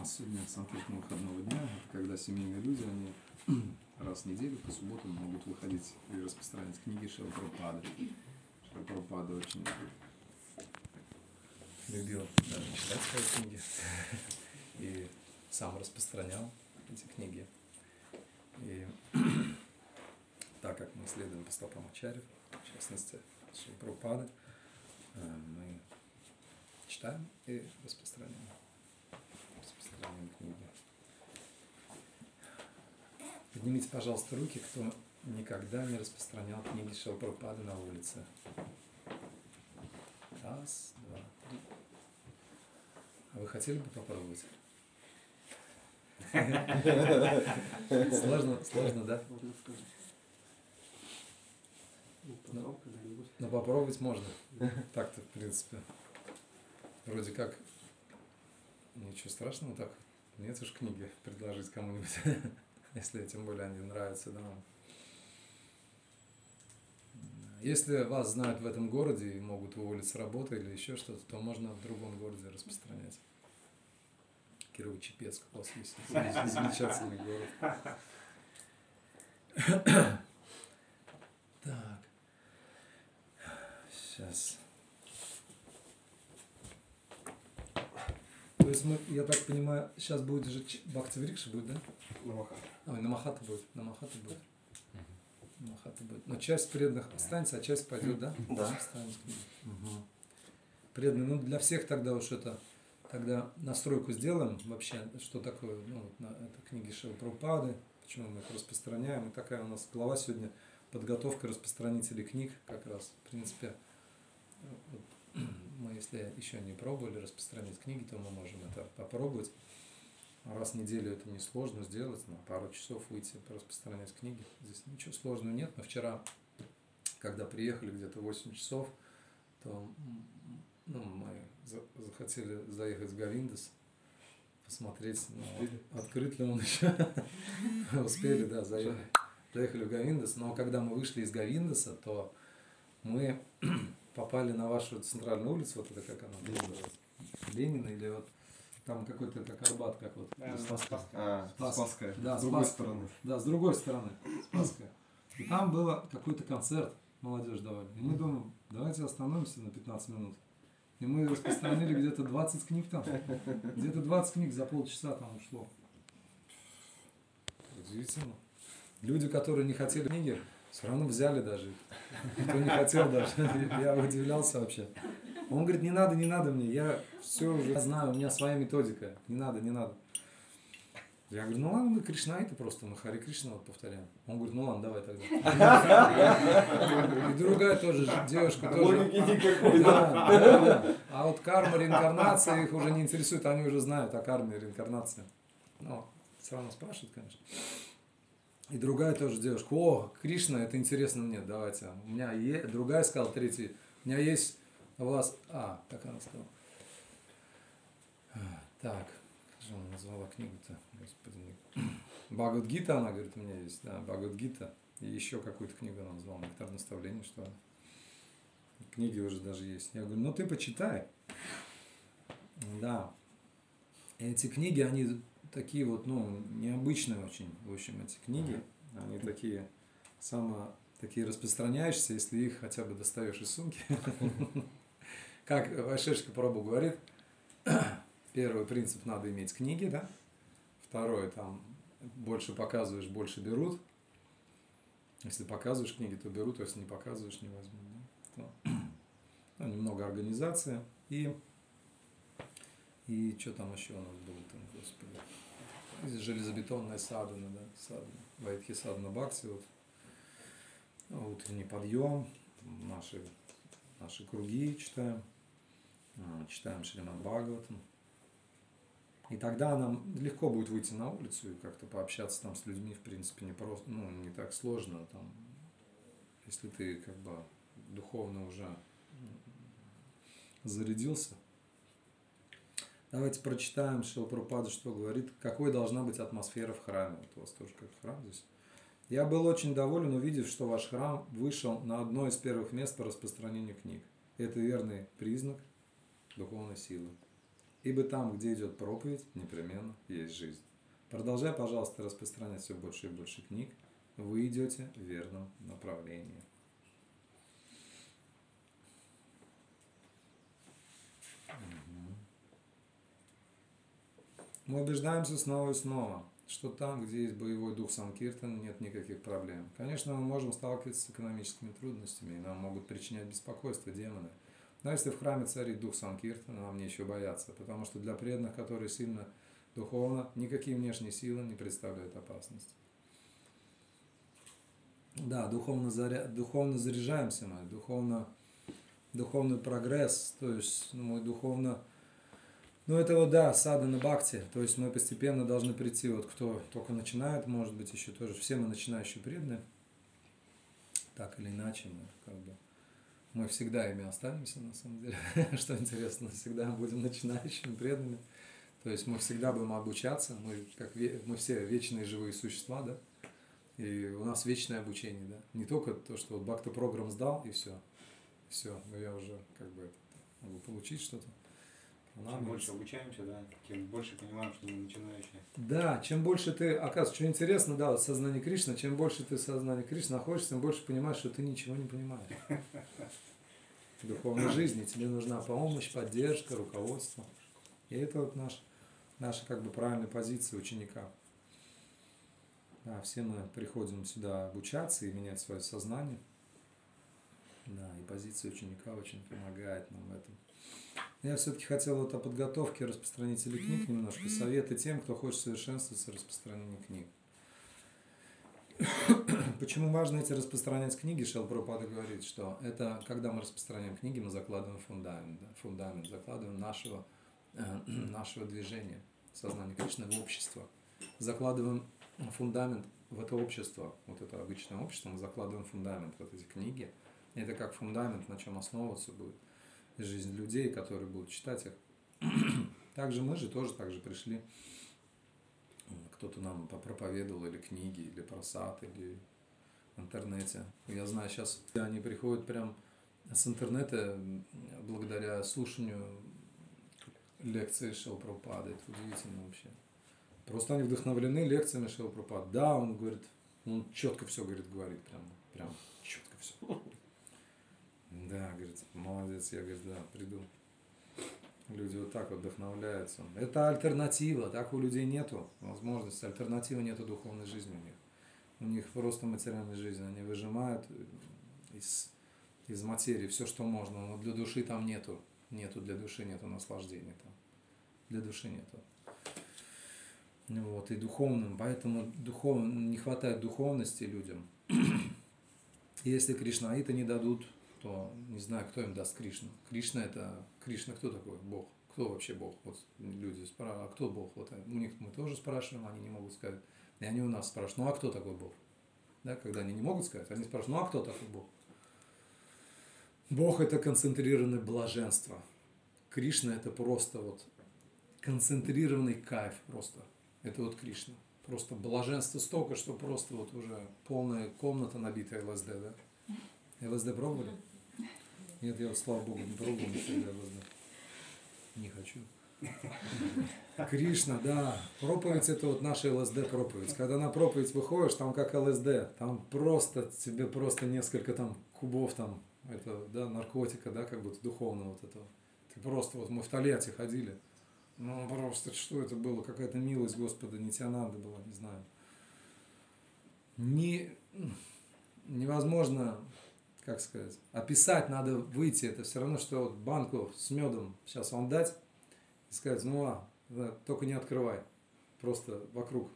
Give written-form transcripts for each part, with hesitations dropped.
Сегодня санкетом выходного дня, это когда семейные люди, они раз в неделю по субботам могут выходить и распространять книги Шрила Прабхупады. Шрила Прабхупада очень любил читать свои книги и сам распространял эти книги. И так как мы следуем по стопам Ачарьи, в частности Шрила Прабхупады, мы читаем и распространяем книги. Поднимите, пожалуйста, руки, кто никогда не распространял книги Шрилы Прабхупады на улице. Раз, два, три. А вы хотели бы попробовать? Сложно, да? Но попробовать можно. Так-то, в принципе. Вроде как ничего страшного, так нет уж книги предложить кому-нибудь, если тем более они нравятся, да. Если вас знают в этом городе и могут уволить с работы или еще что-то, то можно в другом городе распространять. Кирово-Чепецк у вас есть замечательный город. Так. Сейчас. То есть мы, я так понимаю, сейчас будет же Бхакти-врикша будет, да? Намахата. Намахата будет. Намахата будет. Но часть преданных останется, а часть пойдет, да? Да. Преданные, ну для всех тогда уж это, тогда настройку сделаем вообще, что такое, ну вот это книги Шрилы Прабхупады, почему мы их распространяем. И такая у нас глава сегодня подготовка распространителей книг как раз. В принципе, вот, мы, если еще не пробовали распространять книги, то мы можем это попробовать. Раз в неделю это несложно сделать, на пару часов выйти, распространять книги. Здесь ничего сложного нет. Но вчера, когда приехали где-то 8 часов, то мы захотели заехать в Говиндас, посмотреть, открыт ли он еще. Успели, да, заехали. Заехали в Говиндас, но когда мы вышли из Говиндаса, то мы попали на вашу центральную улицу, вот это как она называется, Ленина, или вот там какой-то как Арбат, как вот Спасская. Да, с другой стороны. Да, с другой стороны, Спасская. И там был какой-то концерт, молодежь давали. И мы думаем, давайте остановимся на 15 минут. И мы распространили где-то 20 книг там. Где-то 20 книг за полчаса там ушло. Удивительно. Люди, которые не хотели книги, все равно взяли даже. Кто не хотел даже. Я удивлялся вообще. Он говорит, не надо мне, я все уже знаю, у меня своя методика. Не надо. Я говорю, ну ладно, мы кришнаиты просто, мы Хари Кришна вот повторяем. Он говорит, ну ладно, давай тогда. И другая тоже девушка тоже. Да. А вот карма, реинкарнация их уже не интересует, они уже знают о карме, реинкарнации. Но все равно спрашивают, конечно. И другая тоже девушка, о, Кришна, это интересно мне, давайте. У меня есть, другая сказала, третья, у меня есть у вас, как она сказала. Так, как же она назвала книгу-то, господи. Бхагавад-гита, она говорит, у меня есть, да, Бхагавад-гита. И еще какую-то книгу она назвала, «Нектар наставлений», что ли. Книги уже даже есть. Я говорю, ну ты почитай. Да. Эти книги, они такие вот, необычные очень, в общем, эти книги, они такие, такие распространяющиеся, если их хотя бы достаешь из сумки. Как Вайшешка Прабху говорит, первый принцип, надо иметь книги, да? Второй, там, больше показываешь, больше берут. Если показываешь книги, то берут, а если не показываешь, не возьмут. Да? Немного организация и что там еще у нас было там, господи. Железобетонная садхана, да, садхана. Вайдхи садхана бхакти, вот. Утренний подъем, наши круги читаем Шримад Бхагаватам. И тогда нам легко будет выйти на улицу и как-то пообщаться там с людьми, в принципе, не просто, не так сложно, там, если ты как бы духовно уже зарядился. Давайте прочитаем Шрила Прабхупада, что говорит, какой должна быть атмосфера в храме. Вот у вас тоже как храм здесь. Я был очень доволен, увидев, что ваш храм вышел на одно из первых мест по распространению книг. Это верный признак духовной силы. ибо там, где идет проповедь, непременно есть жизнь. Продолжай, пожалуйста, распространять все больше и больше книг. Вы идете в верном направлении. Мы убеждаемся снова и снова, что там, где есть боевой дух Санкиртан, нет никаких проблем. Конечно, мы можем сталкиваться с экономическими трудностями, и нам могут причинять беспокойство демоны. Но если в храме царит дух Санкиртана, нам нечего бояться, потому что для преданных, которые сильно духовно, никакие внешние силы не представляют опасности. Да, духовно заряжаемся мы, духовный прогресс, то есть мы духовно... Ну, это вот, да, садхана бхакти, то есть мы постепенно должны прийти, вот кто только начинает, может быть, еще тоже, все мы начинающие преданные, так или иначе, мы всегда ими останемся, на самом деле, что интересно, всегда будем начинающими преданными, то есть мы всегда будем обучаться, мы все вечные живые существа, да, и у нас вечное обучение, да, не только то, что вот бхакти-программ сдал, и все, я уже могу получить что-то. Чем больше обучаемся, да, тем больше понимаем, что мы начинающие. Да, чем больше ты, оказывается, что интересно, да, вот сознание Кришны, чем больше ты в сознании Кришны находишься, тем больше понимаешь, что ты ничего не понимаешь. В духовной жизни тебе нужна помощь, поддержка, руководство. И это вот наша правильная позиция ученика. Да, все мы приходим сюда обучаться и менять свое сознание. Да, и позиция ученика очень помогает нам в этом. Я все-таки хотел вот о подготовке распространителей книг немножко. Советы тем, кто хочет совершенствоваться в распространении книг. Почему важно эти распространять книги? Шрила Прабхупада говорит, что это, когда мы распространяем книги, мы закладываем фундамент. Да? Фундамент закладываем нашего движения, сознания Кришны в общество. Закладываем фундамент в это общество, вот это обычное общество, мы закладываем фундамент в вот эти книги. Это как фундамент, на чем основываться будет жизнь людей, которые будут читать их. Также мы же тоже так же пришли. Кто-то нам проповедовал или книги, или просад, или в интернете. Я знаю, сейчас они приходят прям с интернета благодаря слушанию лекций Шрилы Прабхупады. Это удивительно вообще. Просто они вдохновлены лекциями Шрилы Прабхупады. Да, он говорит, он четко все говорит прям четко все. Да, говорит, молодец, я, говорит, да, приду. Люди вот так вот вдохновляются. Это альтернатива, так у людей нету возможности, альтернативы нету духовной жизни у них. У них просто материальная жизнь, они выжимают из материи все, что можно, но для души там нету для души нету наслаждения там, для души нету. Вот, и духовным, поэтому не хватает духовности людям. Если Кришнаиты не дадут, то не знаю, кто им даст Кришну. Кришна кто такой? Бог. Кто вообще Бог? Вот люди спрашивают, а кто Бог? Вот у них мы тоже спрашиваем, они не могут сказать. И они у нас спрашивают, ну а кто такой Бог? Да, когда они не могут сказать, они спрашивают, ну а кто такой Бог? Бог это концентрированное блаженство. Кришна это просто вот концентрированный кайф просто. Это вот Кришна. Просто блаженство столько, что просто вот уже полная комната набитая ЛСД, да? ЛСД пробовали? Нет, я, слава Богу, не пробовал никогда ЛСД. Не хочу. Кришна, да. Проповедь это вот наша ЛСД проповедь. Когда на проповедь выходишь, там как ЛСД. Там тебе несколько там кубов там, это, да, наркотика, да, как будто духовного вот этого. Ты просто, вот мы в Тольятти ходили. Ну просто, что это было? Какая-то милость Господа, Нитьянанда была, не знаю. Невозможно, как сказать, описать, надо выйти. Это все равно, что вот банку с медом сейчас вам дать и сказать, только не открывай. Просто вокруг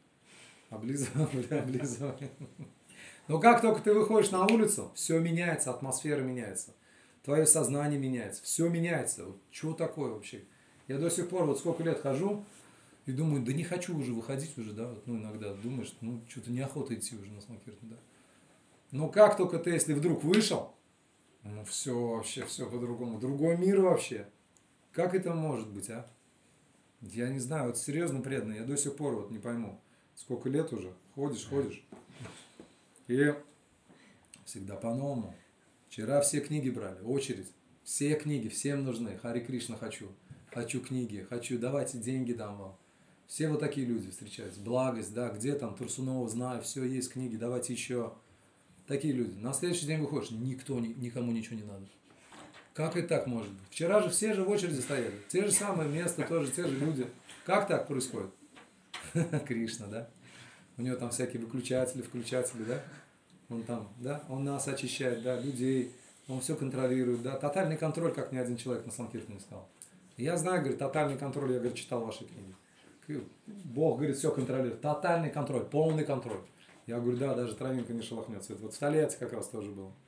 облизывай. Но как только ты выходишь на улицу, все меняется, атмосфера меняется. Твое сознание меняется, все меняется. Вот чего такое вообще? Я до сих пор вот сколько лет хожу и думаю, да не хочу уже выходить уже, да, вот, иногда думаешь, что-то неохота идти уже на Санкиртан, да. Но как только ты, если вдруг вышел, все вообще, все по-другому, другой мир вообще. Как это может быть, а? Я не знаю, вот серьезно преданный, я до сих пор вот не пойму, сколько лет уже, ходишь, и всегда по-новому. Вчера все книги брали, очередь, все книги, всем нужны, Хари Кришна хочу, хочу книги, хочу, давайте деньги дам вам. Все вот такие люди встречаются. Благость, да, где там Турсунова, знаю, все, есть книги, давайте еще. Такие люди. На следующий день выходишь, никому ничего не надо. Как и так может быть? Вчера же все же в очереди стояли. Те же самые места, тоже те же люди. Как так происходит? Кришна, да? У него там всякие выключатели, да? Он там, да? Он нас очищает, да, людей. Он все контролирует, да? Тотальный контроль, как ни один человек на Санкиртане сказал. Я знаю, говорит, тотальный контроль, я, говорит, читал ваши книги. Бог, говорит, все контролирует. Тотальный контроль, полный контроль. Я говорю, да, даже травинка не шелохнется. Это вот в Тольятти как раз тоже было.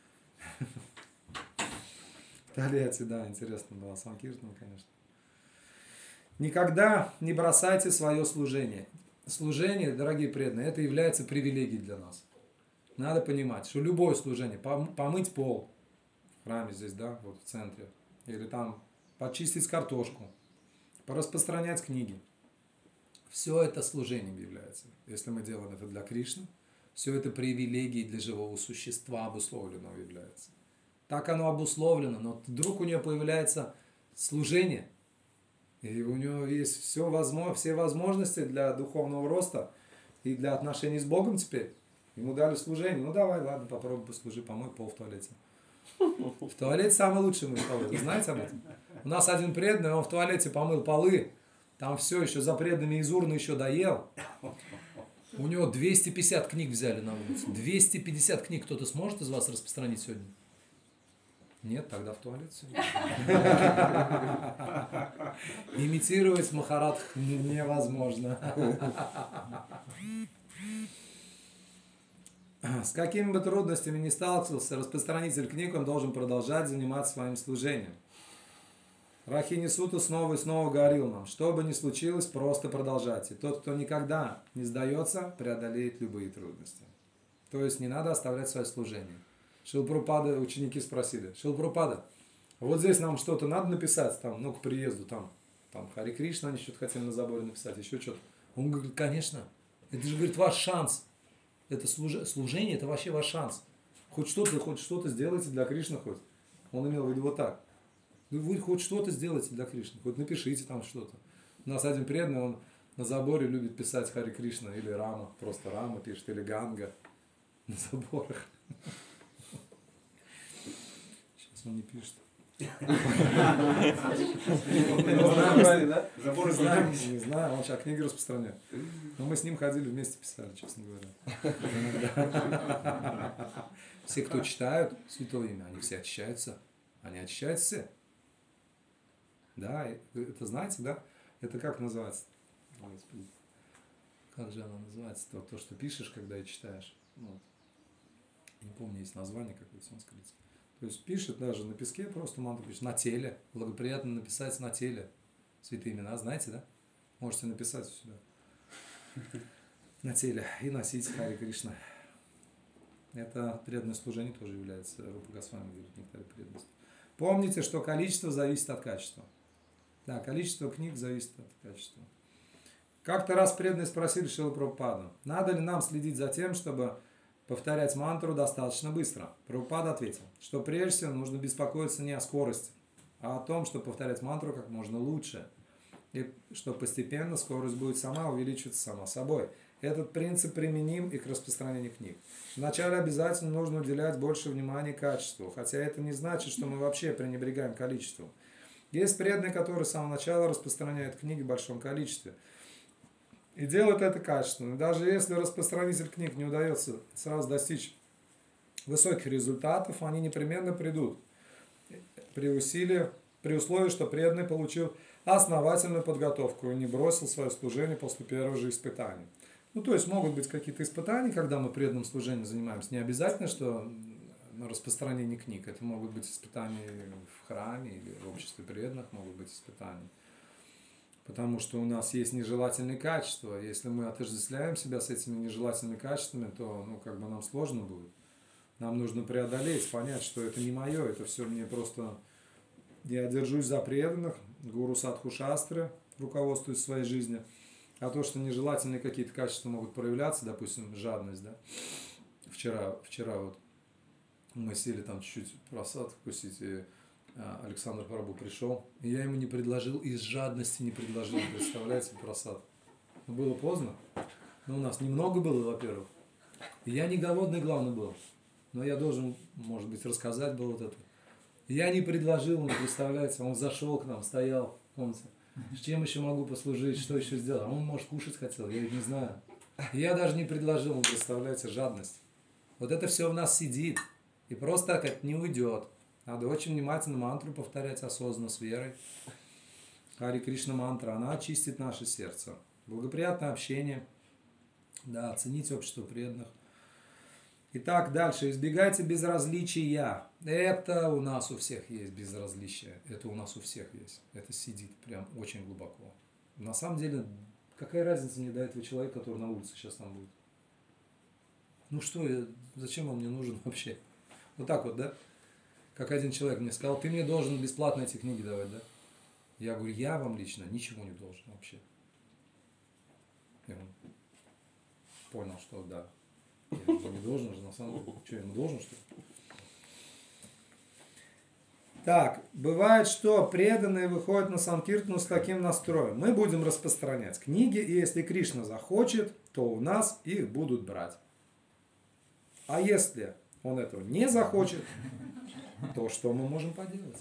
В Тольятти, да, интересно было. Санкиртан, конечно. Никогда не бросайте свое служение. Служение, дорогие преданные, это является привилегией для нас. Надо понимать, что любое служение, помыть пол в храме здесь, да, вот в центре, или там почистить картошку, пораспространять книги, все это служением является. Если мы делаем это для Кришны, все это привилегией для живого существа обусловленного является. Так оно обусловлено, но вдруг у нее появляется служение, и у него есть все возможности для духовного роста и для отношений с Богом теперь. Ему дали служение. Ну давай, ладно, попробуй послужи, помой пол в туалете. В туалете самый лучший мой пол. Вы знаете об этом? У нас один преданный, он в туалете помыл полы. Там все еще за преданными из урны еще доел. У него 250 книг взяли на улице. 250 книг кто-то сможет из вас распространить сегодня? Нет, тогда в туалет все. Имитировать Махарадх невозможно. С какими бы трудностями ни сталкивался распространитель книг, он должен продолжать заниматься своим служением. Рахини Сута снова и снова говорил нам, что бы ни случилось, просто продолжайте. Тот, кто никогда не сдается, преодолеет любые трудности. То есть не надо оставлять свое служение. Шрила Прабхупада, ученики спросили, Шрила Прабхупада, вот здесь нам что-то надо написать, там, ну, к приезду, там Хари Кришна, они что-то хотели на заборе написать, еще что-то. Он говорит, конечно, это же, говорит, ваш шанс. Это служение, это вообще ваш шанс. Хоть что-то сделайте для Кришны хоть. Он имел в виду вот так. Вы хоть что-то сделайте для Кришны, хоть напишите там что-то. У нас один преданный, он на заборе любит писать Хари Кришна или Рама, просто Рама пишет, или Ганга на заборах. Сейчас он не пишет. Не знаю, он сейчас книги распространяет. Но мы с ним ходили, вместе писали, честно говоря. Все, кто читают Святое Имя, они все очищаются. Они очищаются все. Да, это знаете, да? Это как называется? Господи. Как же оно называется? То, что пишешь, когда и читаешь. Вот. Не помню, есть название какое-то санскритское. То есть пишет даже на песке, просто мантру пишет. На теле. Благоприятно написать на теле. Святые имена, знаете, да? Можете написать у себя. На теле. И носить Хари Кришна. Это преданное служение тоже является. Рупа Госвами говорит, некоторые преданности. Помните, что количество зависит от качества. Да, количество книг зависит от качества. Как-то раз преданные спросили Шрилу Прабхупаду, надо ли нам следить за тем, чтобы повторять мантру достаточно быстро. Прабхупада ответил, что прежде всего нужно беспокоиться не о скорости, а о том, чтобы повторять мантру как можно лучше. И что постепенно скорость будет сама увеличиваться сама собой. Этот принцип применим и к распространению книг. Вначале обязательно нужно уделять больше внимания качеству, хотя это не значит, что мы вообще пренебрегаем количеством. Есть преданные, которые с самого начала распространяют книги в большом количестве. И делают это качественно. Даже если распространитель книг не удается сразу достичь высоких результатов, они непременно придут при условии, что преданный получил основательную подготовку и не бросил свое служение после первого же испытания. Ну, то есть могут быть какие-то испытания, когда мы преданным служением занимаемся. Не обязательно, что распространение книг. Это могут быть испытания в храме или в обществе преданных, могут быть испытания. Потому что у нас есть нежелательные качества. Если мы отождествляем себя с этими нежелательными качествами, то нам сложно будет. Нам нужно преодолеть, понять, что это не мое, это все мне просто... Я держусь за преданных, гуру Садху Шастры, руководствуюсь своей жизнью. А то, что нежелательные какие-то качества могут проявляться, допустим, жадность, да. Вчера вот мы сели там чуть-чуть просад вкусить, и Александр Прабу пришел, и я ему не предложил, из жадности не предложил, представляете, просад. Но было поздно, но у нас немного было, во-первых. И я не голодный, главное, был. Но я должен, может быть, рассказать было вот это. Я не предложил, он, представляете, он зашел к нам, стоял, помните, с чем еще могу послужить, что еще сделать. А он, может, кушать хотел, я ведь не знаю. И я даже не предложил, он, представляете, жадность. Вот это все в нас сидит, и просто так это не уйдет. Надо очень внимательно мантру повторять осознанно, с верой. Хари Кришна мантра, она очистит наше сердце. Благоприятное общение. Да, цените общество преданных. Итак, дальше. Избегайте безразличия. Это у нас у всех есть безразличие. Это у нас у всех есть. Это сидит прям очень глубоко. На самом деле, какая разница мне до этого человека, который на улице сейчас там будет? Ну что, зачем он мне нужен вообще? Вот так вот, да? Как один человек мне сказал, ты мне должен бесплатно эти книги давать, да? Я говорю, я вам лично ничего не должен вообще. Я понял, что да. Я не должен же, на самом деле. Что, я ему должен, что ли? Так, бывает, что преданные выходят на Санкиртану с таким настроем. Мы будем распространять книги, и если Кришна захочет, то у нас их будут брать. А если он этого не захочет, то что мы можем поделать?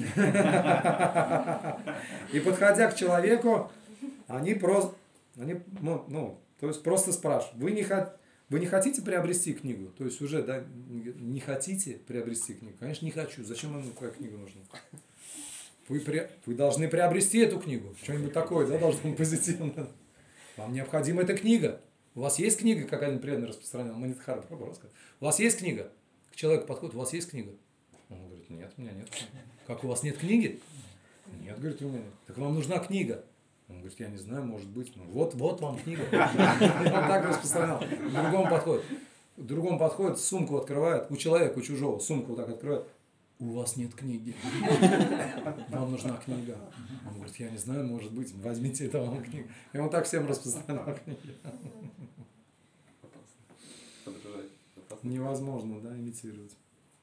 И подходя к человеку, они просто, то есть просто спрашивают, вы не хотите приобрести книгу? То есть уже, да, не хотите приобрести книгу? Конечно, не хочу. Зачем вам такая книга нужна? Вы должны приобрести эту книгу. Что-нибудь такое, да, должно быть позитивно. Вам необходима эта книга. У вас есть книга, как один преданный распространял? Манитхара Прабху рассказал. У вас есть книга? К человеку подходит, у вас есть книга? Он говорит, нет, у меня нет. Как, у вас нет книги? Нет, говорит, у меня нет. Так вам нужна книга. Он говорит, я не знаю, может быть. Ну, вот вам книга. Он так распространял. К другому подходит, сумку открывает, у человека, у чужого, сумку вот так открывает. У вас нет книги. Вам нужна книга. Он говорит, я не знаю, может быть, возьмите это вам книгу. И он так всем распространял книги. Невозможно, да, имитировать.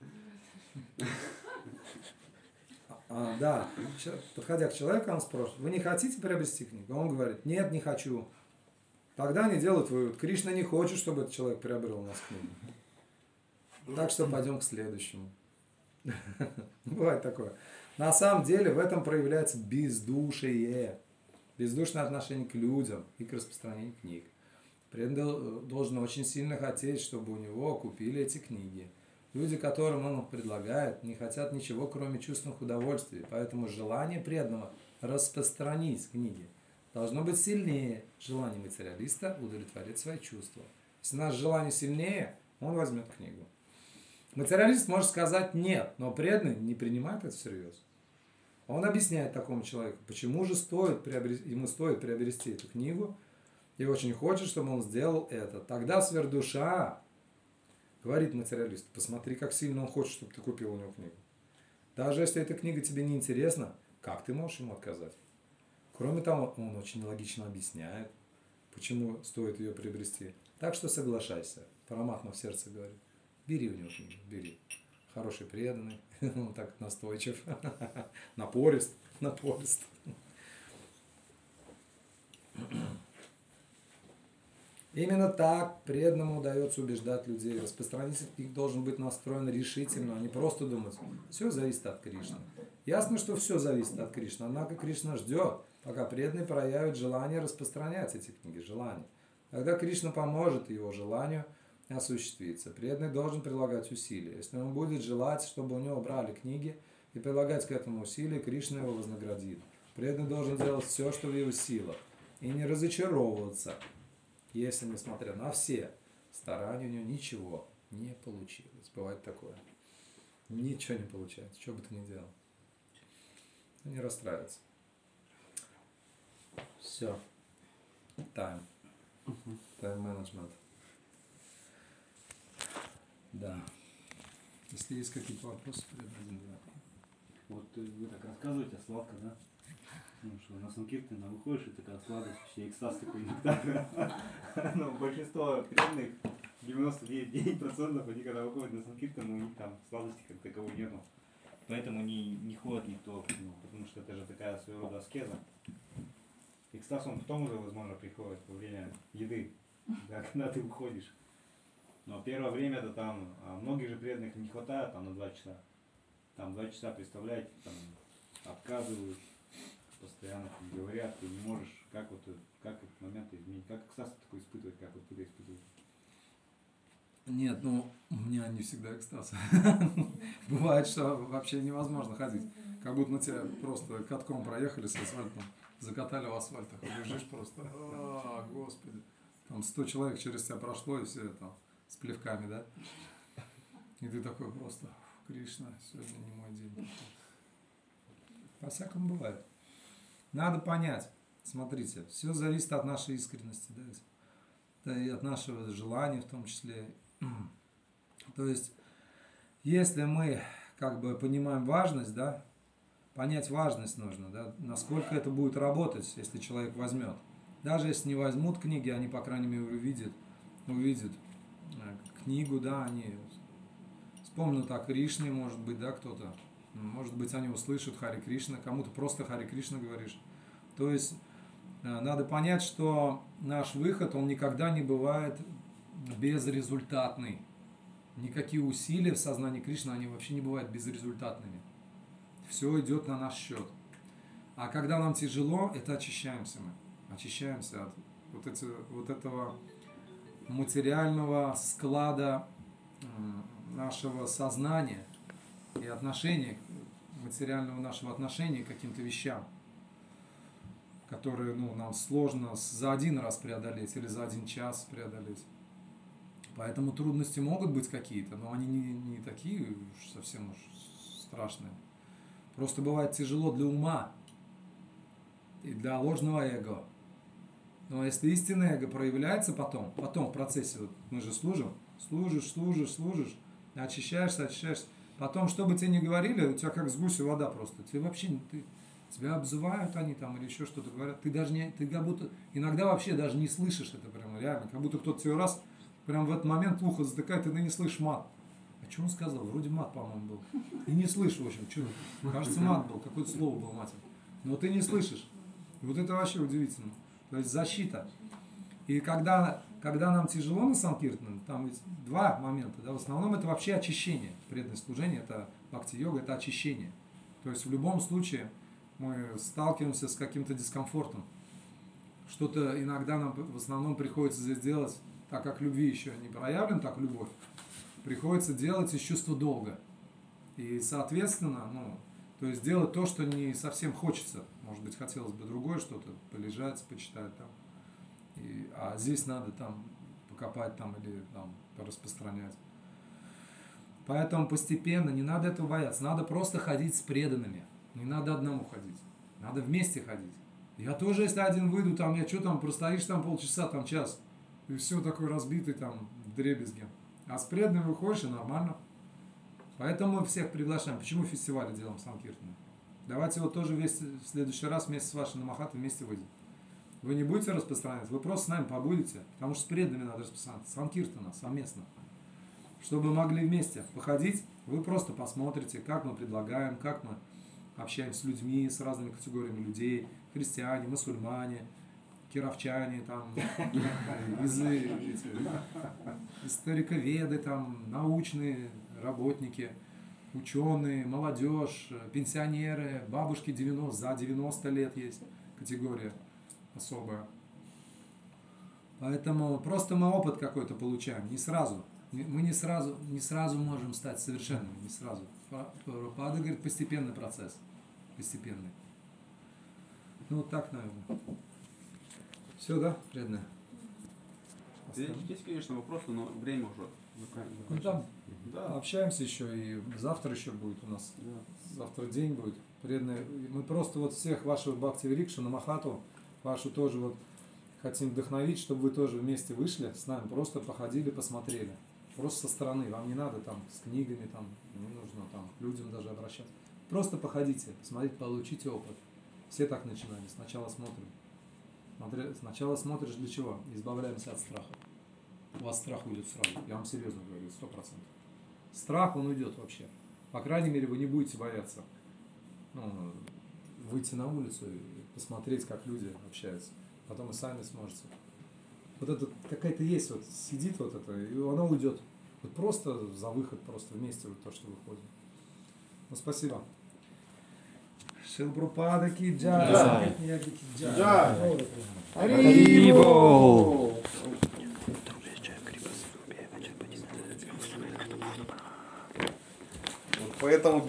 Да, подходя к человеку, он спрашивает, вы не хотите приобрести книгу? Он говорит, нет, не хочу. Тогда они делают вывод, Кришна не хочет, чтобы этот человек приобрел у нас книгу. Так что пойдем к следующему. Бывает такое. На самом деле в этом проявляется бездушие. Бездушное отношение к людям и к распространению книг. Преданный должен очень сильно хотеть, чтобы у него купили эти книги. Люди, которым он их предлагает, не хотят ничего, кроме чувственных удовольствий. Поэтому желание преданного распространить книги должно быть сильнее желания материалиста удовлетворить свои чувства. Если наше желание сильнее, он возьмет книгу. Материалист может сказать нет, но преданный не принимает это всерьез. Он объясняет такому человеку, почему же ему стоит приобрести эту книгу, и очень хочет, чтобы он сделал это. Тогда сверхдуша говорит материалисту, посмотри, как сильно он хочет, чтобы ты купил у него книгу. Даже если эта книга тебе не интересна, как ты можешь ему отказать? Кроме того, он очень логично объясняет, почему стоит ее приобрести. Так что соглашайся. Параматма в сердце говорит. Бери у него книгу, бери. Хороший преданный, он так настойчив, напорист. Именно так преданному удается убеждать людей. Распространитель их должен быть настроен решительно, а не просто думать, все зависит от Кришны. Ясно, что все зависит от Кришны, однако Кришна ждет, пока преданный проявит желание распространять эти книги, желание. Тогда Кришна поможет его желанию осуществиться. Преданный должен прилагать усилия. Если он будет желать, чтобы у него брали книги и прилагать к этому усилия, Кришна его вознаградит. Преданный должен делать все, что в его силах, и не разочаровываться, если, несмотря на все старания, у него ничего не получилось. Бывает такое. Ничего не получается, что бы ты ни делал. Не расстраиваться. Все. Тайм. Тайм-менеджмент. Да. Если есть какие-то вопросы, передадим. Вот вы так рассказываете, сладко, да? Ну, что на Санкиртана выходишь, и такая сладость, вообще экстаз такой нектар. Но большинство преданных, 99% они когда выходят на Санкиртан, у них там сладости как таковой нету. Поэтому не ходит никто, ну, потому что это же такая своего рода аскеза. Экстаз, он потом уже, возможно, приходит во время еды, да, когда ты уходишь. Но первое время это там, а многих же преданных не хватает там на 2 часа. Там 2 часа, представляете, там отказывают, постоянно там говорят, ты не можешь, как этот момент изменить, как экстаз такой испытывать, как вот это испытывать. Нет, ну, у меня не всегда экстаз. Бывает, что вообще невозможно ходить. Как будто на тебя просто катком проехали с асфальтом, закатали в асфальт, а лежишь просто, господи. Там 100 человек через тебя прошло, и все это с плевками, да? И ты такой просто, Кришна, сегодня не мой день. По-всякому бывает. Надо понять, смотрите, все зависит от нашей искренности, да, да, и от нашего желания в том числе. То есть, если мы как бы понимаем важность, да, понять важность нужно, да, насколько это будет работать, если человек возьмет. Даже если не возьмут книги, они, по крайней мере, увидят книгу, да, они вспомнят о Кришне, может быть, да, кто-то. Может быть, они услышат Харе Кришна, кому-то просто Харе Кришна говоришь. То есть, надо понять, что наш выход, он никогда не бывает безрезультатный. Никакие усилия в сознании Кришны, они вообще не бывают безрезультатными. Все идет на наш счет. А когда нам тяжело, это очищаемся мы. Очищаемся от вот этого материального склада нашего сознания и отношения, материального нашего отношения к каким-то вещам, которые, ну, нам сложно за один раз преодолеть или за 1 час преодолеть. Поэтому трудности могут быть какие-то, но они не такие уж совсем уж страшные. Просто бывает тяжело для ума и для ложного эго. Но если истинное эго проявляется потом в процессе, вот мы же служишь, очищаешься. Потом, что бы тебе ни говорили, у тебя как с гуся вода просто. Тебе вообще, тебя обзывают они там или еще что-то говорят. Ты как будто, иногда вообще даже не слышишь это прямо реально. Как будто кто-то тебе раз, прям в этот момент ухо затыкает, и ты не слышишь мат. А что он сказал? Вроде мат, по-моему, был. И не слышишь, в общем, что. Кажется, мат был, какое-то слово было матом. Но ты не слышишь. И вот это вообще удивительно. То есть защита. И когда нам тяжело на Санкиртане, там ведь 2 момента. Да? В основном это вообще очищение. Преданное служение, это бхакти-йога, это очищение. То есть в любом случае мы сталкиваемся с каким-то дискомфортом. Что-то иногда нам в основном приходится здесь делать, так как любви еще не проявлен, так любовь, приходится делать из чувства долга. И соответственно, то есть делать то, что не совсем хочется. Может быть, хотелось бы другое что-то, полежать, почитать там. А здесь надо там покопать там или там пораспространять. Поэтому постепенно, не надо этого бояться. Надо просто ходить с преданными. Не надо одному ходить. Надо вместе ходить. Я тоже, если один выйду, там, я что там, простоишь там полчаса, там час. И все такой разбитый там вдребезги. А с преданными выходишь, и нормально. Поэтому мы всех приглашаем. Почему фестивали делаем Санкиртана? Давайте вот тоже в следующий раз вместе с вашей Намахатой вместе выйдем. Вы не будете распространять, вы просто с нами побудете, потому что с преданными надо распространять. Санкиртана совместно. Чтобы мы могли вместе походить, вы просто посмотрите, как мы предлагаем, как мы общаемся с людьми, с разными категориями людей, христиане, мусульмане, кировчане, там, историковеды, там, научные работники, ученые, молодежь, пенсионеры, бабушки 90, за 90 лет есть категория особая. Поэтому просто мы опыт какой-то получаем, не сразу. Мы не сразу можем стать совершенными, не сразу. Прабхупада говорит, постепенный процесс. Постепенный. Ну, вот так, наверное. Все, да, преданные? Есть, конечно, вопросы, но время уже. Ну, там Да. общаемся еще, и завтра еще будет у нас. Да. Завтра день будет. Преданные. Мы просто вот всех вашу Бхакти-Врикшу, Намахату, вашу тоже вот хотим вдохновить, чтобы вы тоже вместе вышли с нами, просто походили, посмотрели. Просто со стороны. Вам не надо там с книгами, там, не нужно там к людям даже обращаться. Просто походите, посмотрите, получите опыт. Все так начинали. Сначала смотрим. Сначала смотришь для чего? Избавляемся от страха. У вас страх уйдет сразу. Я вам серьезно говорю, 100%. Страх, он уйдет вообще. По крайней мере, вы не будете бояться выйти на улицу и посмотреть, как люди общаются. Потом и сами сможете. Вот это какая-то есть, вот сидит вот это, и она уйдет. Вот просто за выход, просто вместе вот то, что выходим. Ну, спасибо. Шрила Прабхупада ки джай. Джай. Джай. Харибол! Поэтому